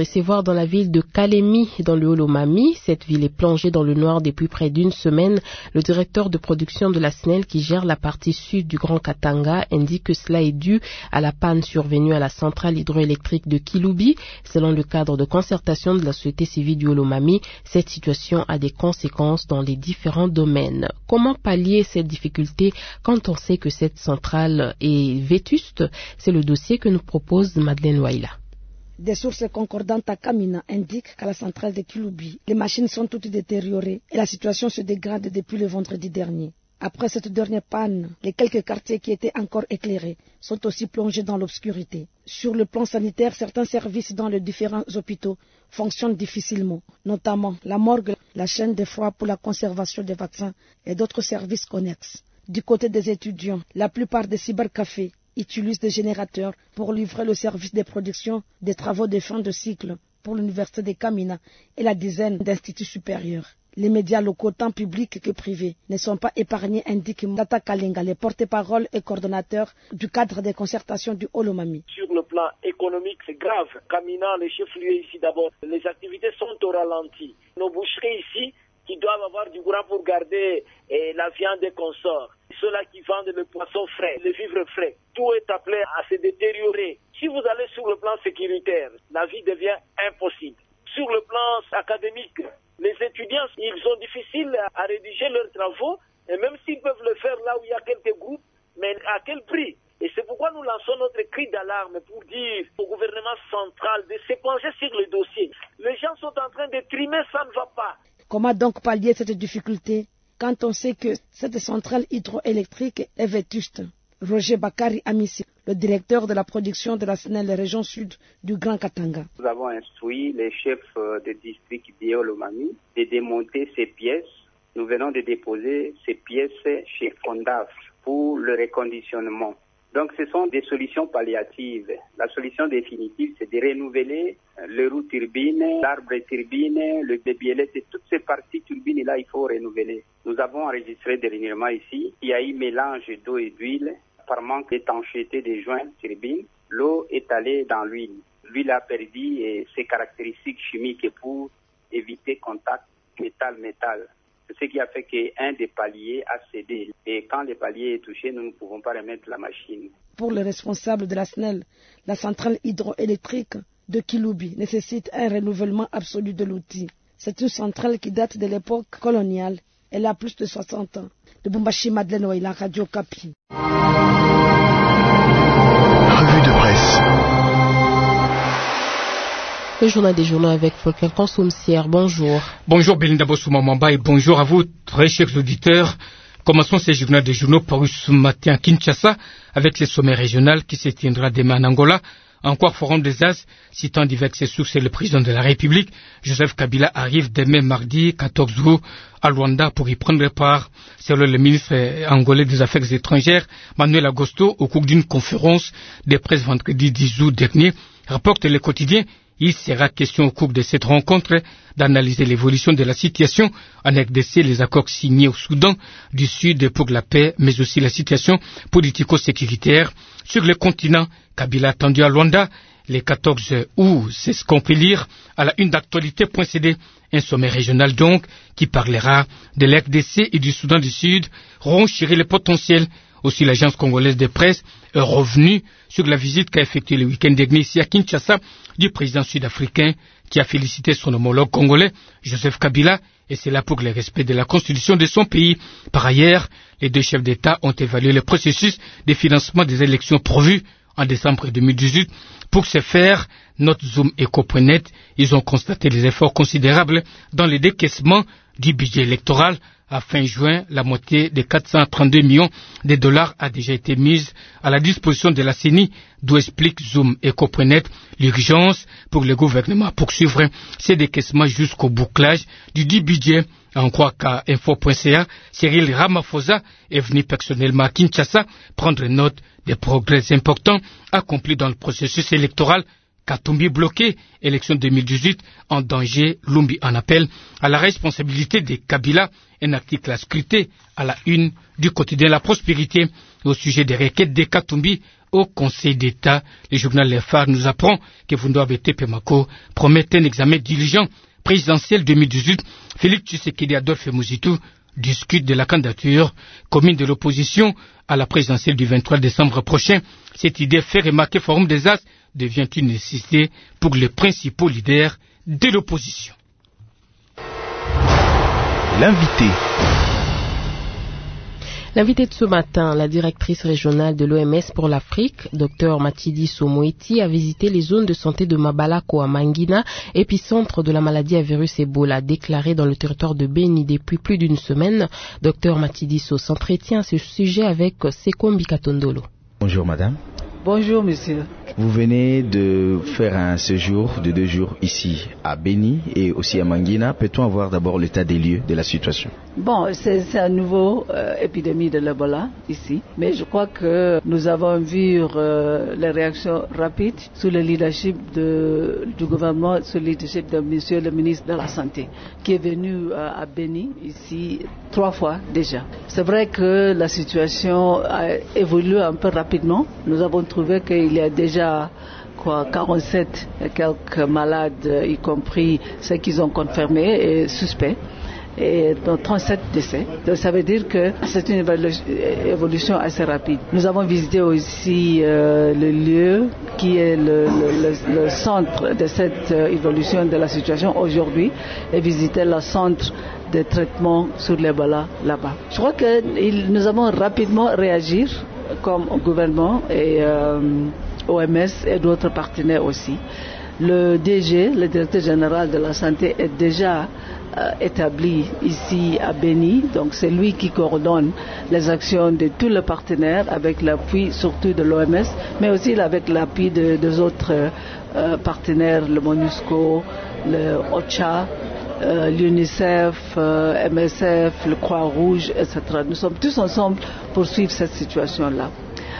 recevoir dans la ville de Kalemi, dans le Haut-Lomami. Cette ville est plongée dans le noir depuis près d'une semaine. Le directeur de production de la SNEL qui gère la partie sud du Grand Katanga indique que cela est dû à la panne survenue à la centrale hydroélectrique de Kilubi. Selon le cadre de concertation de la société civile du Haut-Lomami, cette situation a des conséquences dans les différents domaines. Comment pallier cette difficulté quand on sait que cette centrale est vétuste? C'est le dossier que nous propose Madeleine Waila. Des sources concordantes à Kamina indiquent qu'à la centrale de Kilubi, les machines sont toutes détériorées et la situation se dégrade depuis le vendredi dernier. Après cette dernière panne, les quelques quartiers qui étaient encore éclairés sont aussi plongés dans l'obscurité. Sur le plan sanitaire, certains services dans les différents hôpitaux fonctionnent difficilement, notamment la morgue, la chaîne de froid pour la conservation des vaccins et d'autres services connexes. Du côté des étudiants, la plupart des cybercafés utilisent des générateurs pour livrer le service de production des travaux de fin de cycle pour l'université de Kamina et la dizaine d'instituts supérieurs. Les médias locaux, tant publics que privés, ne sont pas épargnés, indique Tata Kalenga, le porte-parole et coordonnateur du cadre de concertation du Haut-Lomami. Sur le plan économique, c'est grave. Kamina, le chef-lieu ici d'abord, les activités sont au ralenti. Nos boucheries ici, qui doivent avoir du courant pour garder la viande et consorts. Ceux-là qui vendent le poisson frais, le vivre frais, tout est appelé à se détériorer. Si vous allez sur le plan sécuritaire, la vie devient impossible. Sur le plan académique, les étudiants, ils sont difficiles à rédiger leurs travaux, et même s'ils peuvent le faire là où il y a quelques groupes, mais à quel prix? Et c'est pourquoi nous lançons notre cri d'alarme pour dire au gouvernement central de se pencher sur le dossier. Les gens sont en train de trimer, ça ne va pas. Comment donc pallier cette difficulté quand on sait que cette centrale hydroélectrique est vétuste? Roger Bakari Amissi, le directeur de la production de la SNEL région sud du Grand Katanga. Nous avons instruit les chefs de district du Haut-Lomami de démonter ces pièces. Nous venons de déposer ces pièces chez Fondaf pour le reconditionnement. Donc ce sont des solutions palliatives. La solution définitive, c'est de renouveler le roue turbine, l'arbre turbine, le BBLS et toutes ces parties turbines-là, il faut renouveler. Nous avons enregistré dernièrement ici, il y a eu mélange d'eau et d'huile. Par manque d'étanchéité des joints turbines, l'eau est allée dans l'huile. L'huile a perdu ses caractéristiques chimiques pour éviter contact métal-métal. C'est ce qui a fait qu'un des paliers a cédé. Et quand le palier est touché, nous ne pouvons pas remettre la machine. Pour le responsable de la SNEL, la centrale hydroélectrique de Kilubi nécessite un renouvellement absolu de l'outil. C'est une centrale qui date de l'époque coloniale. Elle a plus de 60 ans. De Bumbashi, Madeleine Waila, Radio Kapi. Revue de presse. Le journal des journaux avec Volker Consommesière. Bonjour. Bonjour Belinda Bossouma-Mamba et bonjour à vous, très chers auditeurs. Commençons ces journaux des journaux parus ce matin à Kinshasa avec les sommets régionaux qui se tiendra demain en Angola. Encore forum des As, citant diverses sources et le président de la République, Joseph Kabila arrive demain mardi 14 août à Luanda pour y prendre part, selon le ministre angolais des Affaires étrangères, Manuel Agosto, au cours d'une conférence de presse vendredi 10 août dernier, rapporte le quotidien. Il sera question au cours de cette rencontre d'analyser l'évolution de la situation en RDC, les accords signés au Soudan du Sud pour la paix, mais aussi la situation politico-sécuritaire sur le continent. Kabila attendu à Luanda les 14 août, c'est ce qu'on peut lire à la une d'actualité.cd. Un sommet régional donc qui parlera de l'RDC et du Soudan du Sud, renchérir le potentiel. Aussi, l'agence congolaise de presse est revenue sur la visite qu'a effectuée le week-end dernier ici à Kinshasa du président sud-africain qui a félicité son homologue congolais, Joseph Kabila, et c'est là pour le respect de la constitution de son pays. Par ailleurs, les deux chefs d'État ont évalué le processus de financement des élections prévues en décembre 2018. Pour ce faire, note Zoom Eco.net, ils ont constaté des efforts considérables dans le décaissement du budget électoral. À fin juin, la moitié des 432 millions de dollars a déjà été mise à la disposition de la CENI, d'où explique Zoom Eco.net l'urgence pour le gouvernement à poursuivre ces décaissements jusqu'au bouclage du dit budget. On croit qu'à info.ca, Cyril Ramaphosa est venu personnellement à Kinshasa prendre note des progrès importants accomplis dans le processus électoral. Katumbi bloqué, élection 2018 en danger, Lumbi en appel à la responsabilité de Kabila, un article à scruter à la une du quotidien La Prospérité au sujet des requêtes de Katumbi au Conseil d'État. Le journal Les Phares nous apprend que Vundoabete Pemako promet un examen diligent présidentiel 2018. Félix Tshisekedi Adolphe Muzitu discute de la candidature commune de l'opposition à la présidentielle du 23 décembre prochain. Cette idée fait remarquer Forum des As devient une nécessité pour les principaux leaders de l'opposition. L'invité de ce matin, la directrice régionale de l'OMS pour l'Afrique, Dr Matshidiso Moeti, a visité les zones de santé de Mabalako à Mangina, épicentre de la maladie à virus Ebola, déclarée dans le territoire de Beni depuis plus d'une semaine. Dr Matshidiso s'entretient à ce sujet avec Seko Mbikatondolo. Bonjour madame. Bonjour monsieur. Vous venez de faire un séjour de 2 jours ici à Beni et aussi à Mangina. Peut-on avoir d'abord l'état des lieux de la situation? Bon, c'est un nouveau épidémie de l'Ebola ici, mais je crois que nous avons vu les réactions rapides sous le leadership du gouvernement, sous le leadership de monsieur le ministre de la Santé, qui est venu à Beni ici 3 fois déjà. C'est vrai que la situation a évolué un peu rapidement. Nous avons trouvé qu'il y a déjà 47 et quelques malades, y compris ceux qu'ils ont confirmés et suspects, et donc 37 décès. Donc ça veut dire que c'est une évolution assez rapide. Nous avons visité aussi le lieu qui est le centre de cette évolution de la situation aujourd'hui, et visiter le centre de traitement sur l'Ebola là-bas. Je crois que nous avons rapidement réagi comme gouvernement et OMS et d'autres partenaires aussi. Le DG, le directeur général de la santé, est déjà établi ici à Beni, donc c'est lui qui coordonne les actions de tous les partenaires avec l'appui surtout de l'OMS, mais aussi avec l'appui des autres partenaires, le MONUSCO, le OCHA, l'UNICEF, MSF, le Croix-Rouge, etc. Nous sommes tous ensemble pour suivre cette situation-là.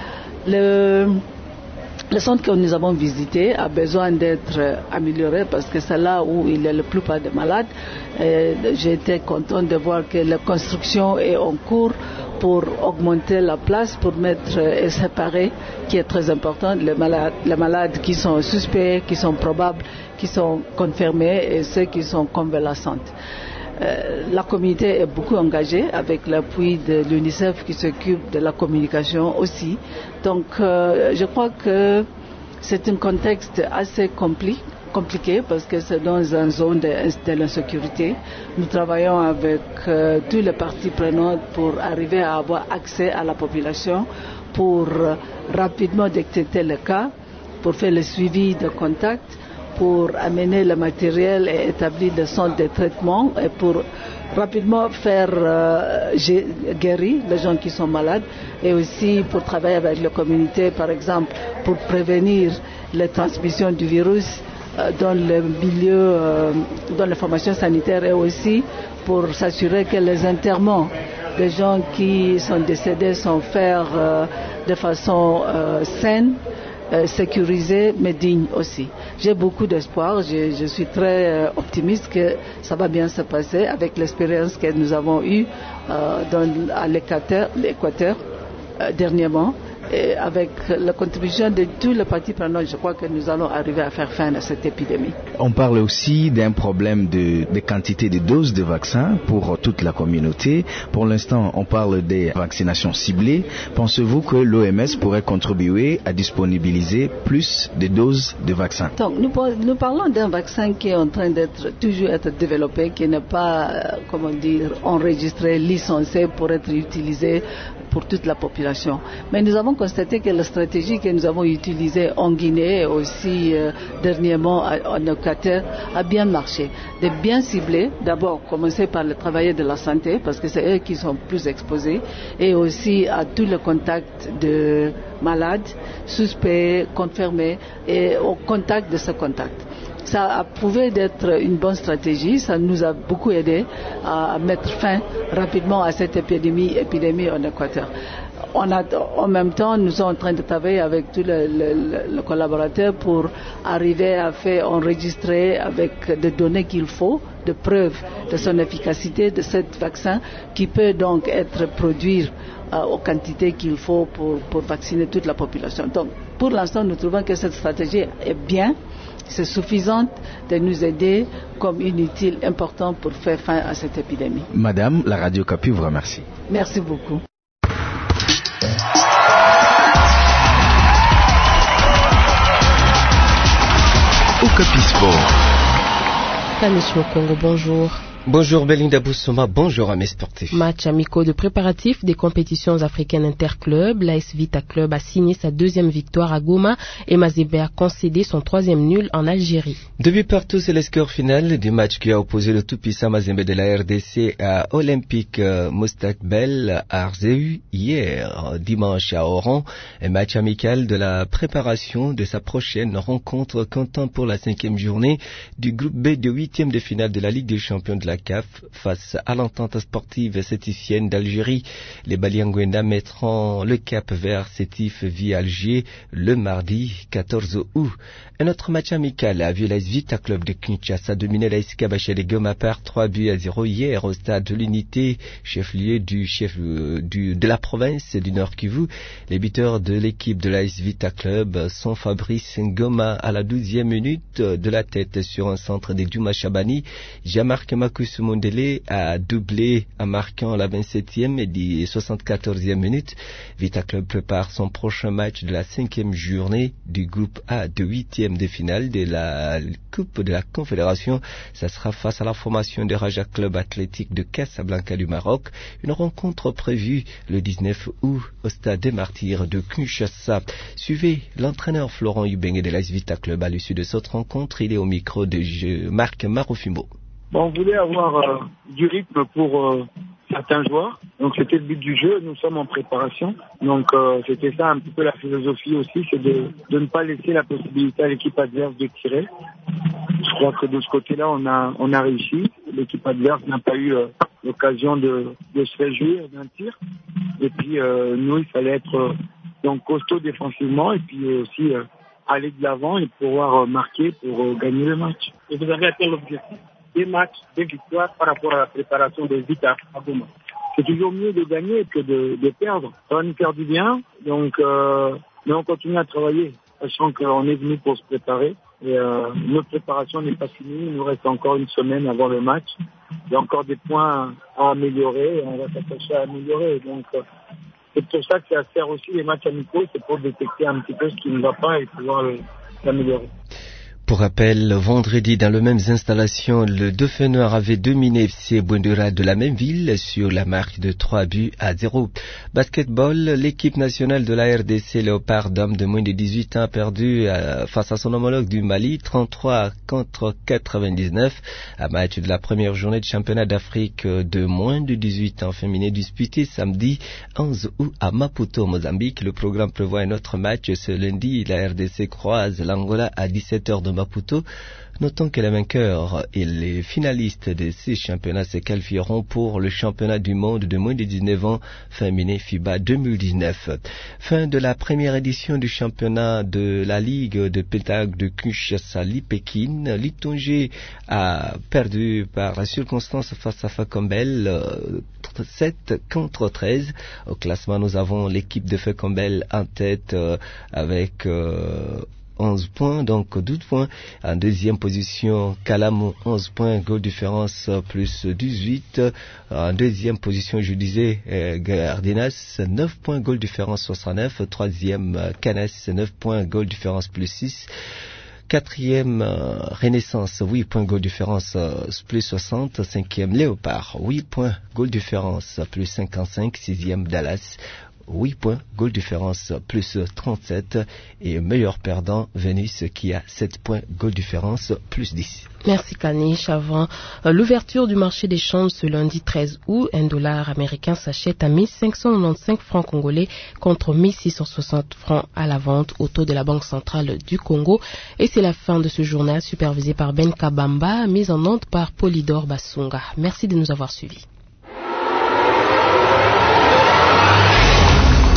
Le centre que nous avons visité a besoin d'être amélioré parce que c'est là où il y a la plupart des malades. J'ai été contente de voir que la construction est en cours pour augmenter la place, pour mettre et séparer, qui est très important, les malades qui sont suspects, qui sont probables, qui sont confirmés et ceux qui sont convalescents. La communauté est beaucoup engagée avec l'appui de l'UNICEF qui s'occupe de la communication aussi. Donc je crois que c'est un contexte assez compliqué parce que c'est dans une zone de l'insécurité. Nous travaillons avec tous les parties prenantes pour arriver à avoir accès à la population, pour rapidement détecter les cas, pour faire le suivi de contacts, pour amener le matériel et établir des centres de traitement et pour rapidement faire guérir les gens qui sont malades et aussi pour travailler avec la communauté, par exemple, pour prévenir la transmission du virus dans le milieu, dans les formations sanitaires et aussi pour s'assurer que les enterrements des gens qui sont décédés sont faits de façon saine, sécurisé mais digne aussi. J'ai beaucoup d'espoir, je suis très optimiste que ça va bien se passer avec l'expérience que nous avons eue à l'Équateur dernièrement. Et avec la contribution de tous les parties prenantes, je crois que nous allons arriver à faire fin à cette épidémie. On parle aussi d'un problème de quantité de doses de vaccins pour toute la communauté. Pour l'instant, on parle des vaccinations ciblées. Pensez-vous que l'OMS pourrait contribuer à disponibiliser plus de doses de vaccins? Donc, nous parlons d'un vaccin qui est en train toujours être développé, qui n'est pas, enregistré, licencié pour être utilisé pour toute la population. Mais nous avons constaté que la stratégie que nous avons utilisée en Guinée et aussi dernièrement en Équateur a bien marché. De bien cibler, d'abord commencer par les travailleurs de la santé parce que c'est eux qui sont plus exposés et aussi à tous les contacts de malades, suspects, confirmés et au contact de ce contact. Ça a prouvé d'être une bonne stratégie, ça nous a beaucoup aidé à mettre fin rapidement à cette épidémie en Équateur. En même temps, nous sommes en train de travailler avec tous les collaborateurs pour arriver à faire enregistrer avec des données qu'il faut, de preuves de son efficacité de ce vaccin qui peut donc être produit aux quantités qu'il faut pour vacciner toute la population. Donc, pour l'instant, nous trouvons que cette stratégie est bien, c'est suffisante de nous aider comme une utile importante pour faire fin à cette épidémie. Madame, la Radio Okapi vous remercie. Merci beaucoup. Okapi Sport. Kanisho Congo, bonjour. Bonjour Belinda Boussoma, bonjour à mes sportifs. Match amicaux de préparatifs des compétitions africaines interclubs. L'AS Vita Club a signé sa deuxième victoire à Goma et Mazembe a concédé son troisième nul en Algérie. 2 buts partout, c'est le score final du match qui a opposé le tout-puissant Mazembe de la RDC à Olympique Moustakbel à Arzeu hier, dimanche à Oran. Un match amical de la préparation de sa prochaine rencontre comptant pour la 5e journée du groupe B de 8e de finale de la Ligue des champions de la CAF face à l'entente sportive sétifienne d'Algérie. Les Baliangwenda mettront le cap vers Sétif via Alger le mardi 14 août. Un autre match amical a vu l'AS Vita Club de Kinshasa dominer l'AS Kabaché de Goma par 3-0 hier au stade de l'Unité, chef-lieu de la province du Nord Kivu. Les buteurs de l'équipe de l'AS Vita Club sont Fabrice Ngoma à la 12e minute de la tête sur un centre de Duma Chabani. Jean-Marc Makus Mondele a doublé en marquant la 27e et 74e minute. Vita Club prépare son prochain match de la 5e journée du groupe A de 8e de finale de la Coupe de la Confédération. Ça sera face à la formation de Raja Club Athlétique de Casablanca du Maroc. Une rencontre prévue le 19 août au stade des Martyrs de Kinshasa. Suivez l'entraîneur Florent Yubenge de l'AS Vita Club à l'issue de cette rencontre. Il est au micro de Marc Marofimbo. On voulait avoir du rythme pour certains joueurs. Donc c'était le but du jeu. Nous sommes en préparation. Donc c'était ça un petit peu la philosophie aussi, c'est de ne pas laisser la possibilité à l'équipe adverse de tirer. Je crois que de ce côté-là, on a réussi. L'équipe adverse n'a pas eu l'occasion de se réjouir d'un tir. Et puis nous, il fallait être donc costaud défensivement et puis aussi aller de l'avant et pouvoir marquer pour gagner le match. Et vous avez atteint l'objectif. 2 matchs, 2 victoires par rapport à la préparation des Vita à Goma. C'est toujours mieux de gagner que de perdre. Ça va nous faire du bien, donc mais on continue à travailler, sachant qu'on est venu pour se préparer. Et notre préparation n'est pas finie, il nous reste encore une semaine avant le match. Il y a encore des points à améliorer et on va s'attacher à améliorer. Donc c'est pour ça que ça sert aussi les matchs amicaux, c'est pour détecter un petit peu ce qui ne va pas et pouvoir l'améliorer. Pour rappel, vendredi, dans les mêmes installations, le Dauphin Noir avait dominé FC Bundura de la même ville sur la marque de 3-0. Basketball, l'équipe nationale de la RDC Léopard d'hommes de moins de 18 ans a perdu face à son homologue du Mali 33-99, un match de la première journée de championnat d'Afrique de moins de 18 ans féminin disputé samedi 11 août à Maputo, Mozambique. Le programme prévoit un autre match ce lundi. La RDC croise l'Angola à 17h de Maputo. Notons que les vainqueurs et les finalistes de ces championnats se qualifieront pour le championnat du monde de moins de 19 ans féminin FIBA 2019. Fin de la première édition du championnat de la Ligue de pétanque de Kinshasa Pékin. L'Itongé a perdu par la circonstance face à Fakombel 7-13. Au classement, nous avons l'équipe de Fakombel en tête avec 11 points, donc 12 points. En deuxième position, Kalamou, 11 points, goal différence plus 18. En deuxième position, je disais, Gardinas, 9 points, goal différence 69. Troisième, Canes, 9 points, goal différence plus 6. Quatrième, Renaissance, 8 points, goal différence plus 60. Cinquième, Léopard, 8 points, goal différence plus 55. Sixième, Dallas, 8 points, goal différence plus 37 et meilleur perdant Vénus qui a 7 points, goal différence plus 10. Merci Kanish. Avant l'ouverture du marché des changes ce lundi 13 août, un dollar américain s'achète à 1595 francs congolais contre 1660 francs à la vente au taux de la Banque centrale du Congo. Et c'est la fin de ce journal supervisé par Ben Kabamba, mise en onde par Polydor Basunga. Merci de nous avoir suivis.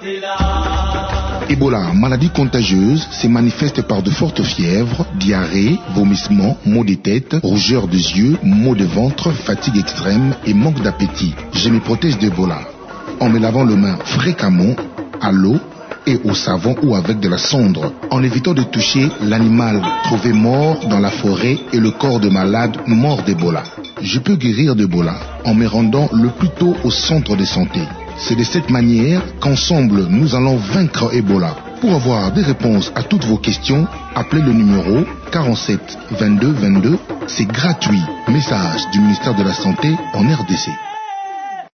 Ebola, maladie contagieuse, se manifeste par de fortes fièvres, diarrhée, vomissements, maux de tête, rougeur des yeux, maux de ventre, fatigue extrême et manque d'appétit. Je me protège d'Ebola en me lavant les mains fréquemment à l'eau et au savon ou avec de la cendre, en évitant de toucher l'animal trouvé mort dans la forêt et le corps de malade mort d'Ebola. Je peux guérir d'Ebola en me rendant le plus tôt au centre de santé. C'est de cette manière qu'ensemble nous allons vaincre Ebola. Pour avoir des réponses à toutes vos questions, appelez le numéro 47 22 22. C'est gratuit. Message du ministère de la Santé en RDC.